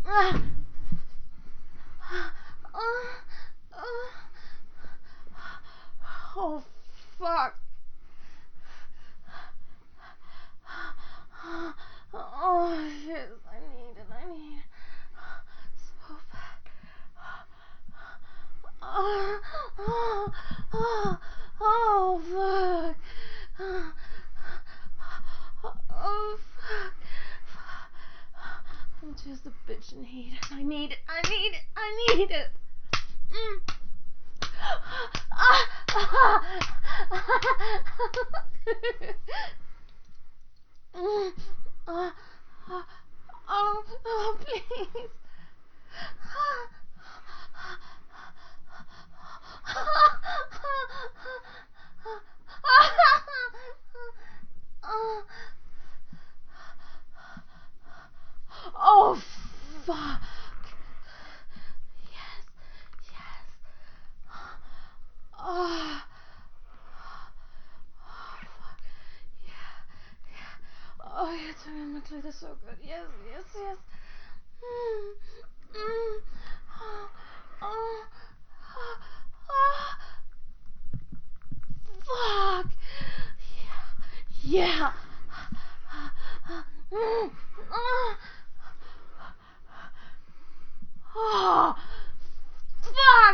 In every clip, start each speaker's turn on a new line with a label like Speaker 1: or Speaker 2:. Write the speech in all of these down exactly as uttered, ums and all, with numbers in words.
Speaker 1: Ah. Uh, uh. Oh, fuck. Oh, shit. I need it. I need it. So bad. Oh, oh, oh, oh, fuck. Oh, fuck. I'm just a bitch in heat. I need it. I need it. I need it. Mm. Ah, ah, mm, ah, ah, oh, oh, please. Oh, fuck. Yes, yes. Oh, oh, fuck. Yeah, yeah. Oh, you're doing my clit is so good. Yes, yes, yes. Mm, mm. Oh, oh, oh, oh. Fuck. Yeah, yeah. Mm, oh. Oh, fuck!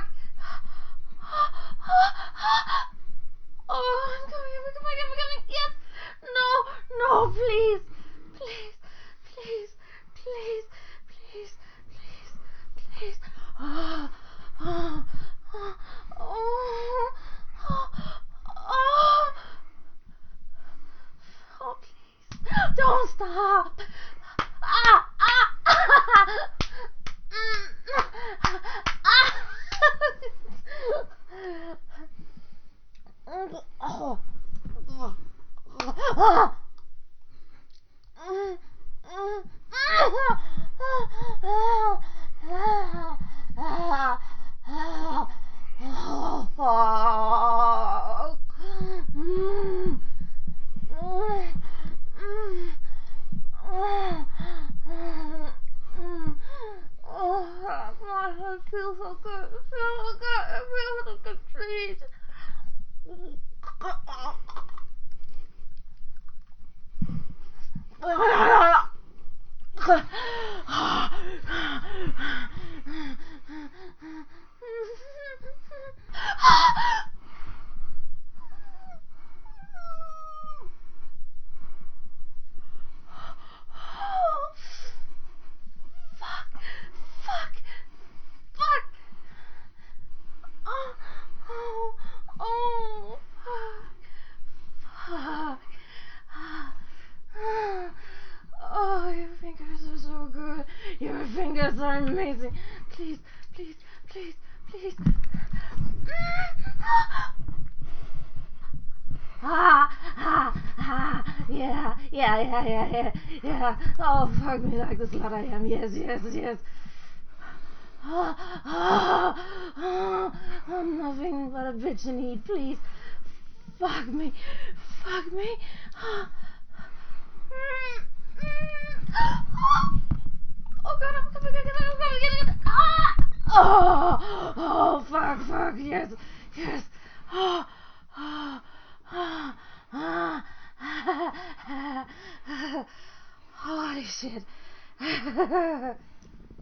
Speaker 1: Oh, I'm coming, I'm coming, I'm coming. Yes! No, no, please, please, please, please, please, please, please. Oh, oh, oh, oh, oh, oh, oh, please. Don't stop. Ah, ah, ah. Mm. Ah. Oh. Oh. Oh. Mm. Mm. Oh, fuck. Mm. Mm. Mm. Oh, I feel so good. I feel so good. I feel so good. Please. Fuck. Fuck. Fuck. Oh. Oh. Oh. Fuck. Fuck. Oh, your fingers are so good. Your fingers are amazing. Please, please, please, please. Ah, ah, ah, yeah, yeah, yeah, yeah, yeah, yeah. Oh, fuck me like the slut I am. Yes, yes, yes. Ah, ah, ah, I'm nothing but a bitch in heat. Please, fuck me, fuck me. Ah. Mm, mm. Oh god, I'm coming, I'm coming, I'm coming, I'm coming. Ah! Oh, oh, fuck, fuck, yes, yes. Oh, oh, oh, oh. Holy shit.